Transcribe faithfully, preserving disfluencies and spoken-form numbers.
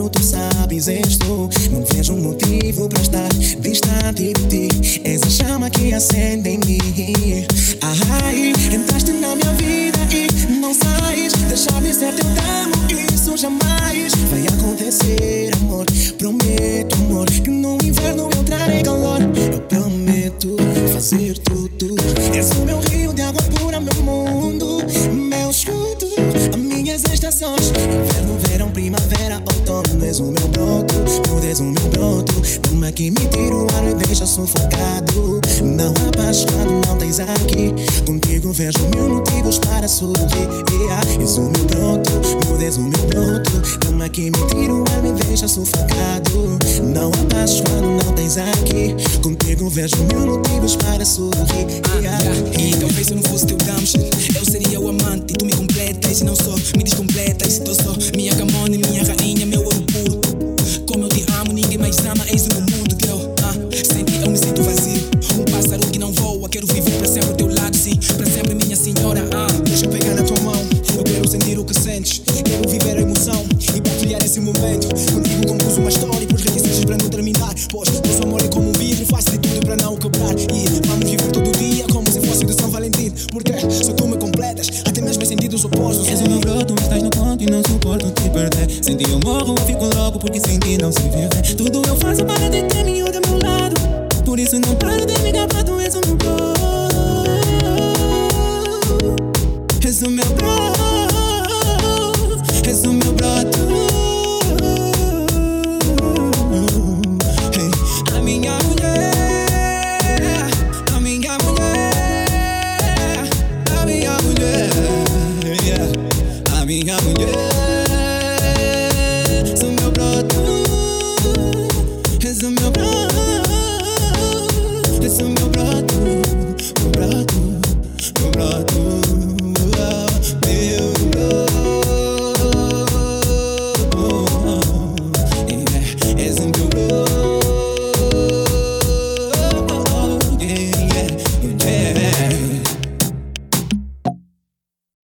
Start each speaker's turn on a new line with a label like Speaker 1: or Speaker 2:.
Speaker 1: como tu sabes isto. Não vejo motivo para estar distante de ti. És a chama que acende em mim. Ai, entraste na minha vida e não sais. Deixa de ser teu amo, isso jamais vai acontecer, amor. Prometo, amor, que no inverno eu trarei calor. Eu prometo fazer tudo. És o meu rio de água pura, meu mundo, meu escudo, as minhas estações: inverno, verão, primavera, outono. És o meu broto, tu és o meu broto. Toma que me tira o ar e deixa sufocado. Não apaixonado, não tens aqui. Contigo vejo mil motivos para sorrir. Yeah. És o meu broto, tu és o meu broto. Toma que me tira o ar e me deixa sufocado. Não apaixonado, não tens aqui. Contigo vejo mil motivos para sorrir. Yeah.
Speaker 2: E talvez se eu não fosse teu damsel, eu seria o amante. Tu me completas e não só me descompletas. Tu só minha camone, minha rainha, meu ouro puro. Como eu te amo, ninguém mais ama. Eis o meu mundo, girl. Ah, sem ti eu me sinto vazio. Um pássaro que não voa. Quero viver para sempre ao teu lado, sim. Para sempre, minha senhora. Ah, deixa eu pegar na tua mão. Eu quero sentir o que sentes. Quero viver a emoção e partilhar esse momento. Contigo compus uma história, pois requisitos para não terminar. Pois nosso amor é como um vidro, faço de tudo para não quebrar. E vamos viver todo dia como se fosse de São Valentim. Porque só tu me completas, até mesmo em sentidos opostos.
Speaker 3: És o meu broto, estás no ponto e não suporto te perder. Sem ti eu morro, eu fico louco, porque sem ti não se vive. Tudo eu faço para te ter e eu do meu lado. Por isso não paro de me gabar, tu és o meu broto. És o meu broto. És o meu broto. Hey. A minha mulher, a minha mulher, a minha mulher, yeah. A minha mulher. És o meu broto. És o meu broto. És o meu broto.